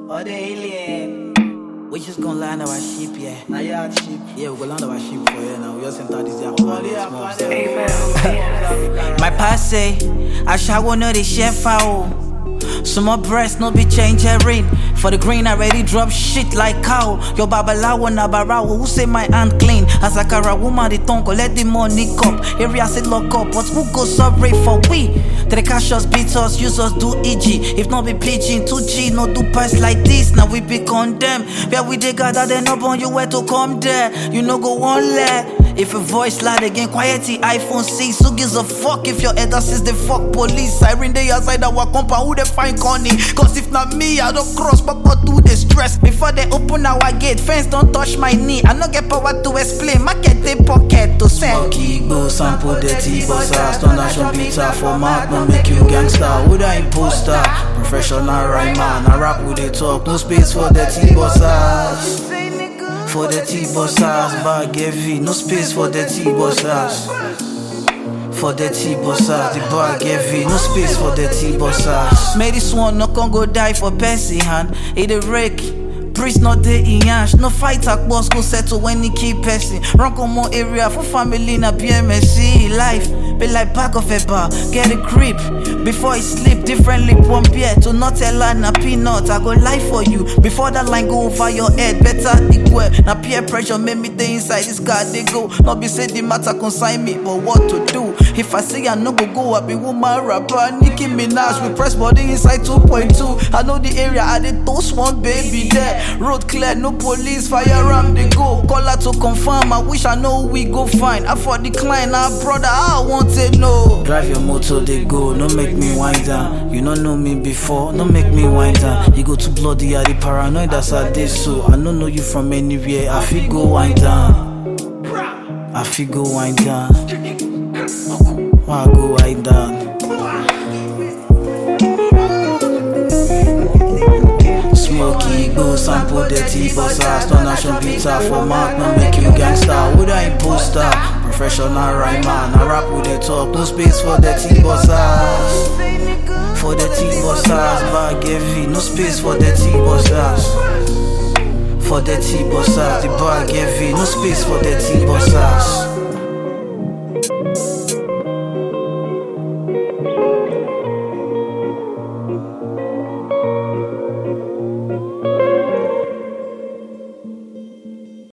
Or the alien. We just gonna land our ship, yeah. Now you have ship. Yeah, we gonna land our ship for you now. We just enter this year. My past say, I shall know the chef foul. So my breast no be changing. For the green I already drop shit like cow. Your babalawo na barawo who say my hand clean. As a cara woman the tongue let the money come. Area say lock up, but who go sorry for we? The cash us beat us, use us do EG. If not be pitching 2G, no do pass like this. Now we be condemned. Where we dey gather then up on you where to come there. You no go one leg. If a voice loud again, quiety iPhone 6. Who gives a fuck if your elder says the fuck police? Siren day outside our compound, who they find Connie? Cause if not me, I don't cross, but do the stress. Before they open our gate, fence don't touch my knee. I no get power to explain, market they pocket to send. Smoky go sample dirty bossa. Stone nation pizza for mark, no make you gangster. Who the imposter? Professional rhymer, I rap with the talk. No space for dirty bossas. For the T-bossers, bag heavy, no space for the T-bossers. For the T-bossers, the bag heavy, no space for the T-bossers. May this one no can go die for Percy hand. It a wreck. Priest not there in yash. No fight at boss go settle when he keep pressing. Run come more area for family na PMSC. Life be like back of a bar. Get a grip before he sleep. Differently one beer to not tell her na peanut. I go lie for you before that line go over your head. Better equal. Na peer pressure make me stay inside this car they go. Not be say the matter consign me, but what to do? If I say I no go, I be woman rapper. Nicki Minaj we press body inside 2.2. I know the area I did toast one baby there. Road clear, no police, firearm they go. Call her to confirm, I wish I know who we go find. I for decline, our brother, I want to know. Drive your motor, they go, no make me wind down. You don't know me before, no make me wind down. You go too bloody, I the paranoid, that's how they so. I don't know you from anywhere, I feel go wind down. I feel go wind down. Why go wind down? Smoky go sample dirty bossa. Stone nation pizza for mark, no make you gangster. Who the imposter? Professional rhymer, I rap with the talk. No space for the T-bossers. For the T-bossers, bag heavy. No space for the T-bossers. For the T-bossers, the bag heavy. No space for the T-bossers.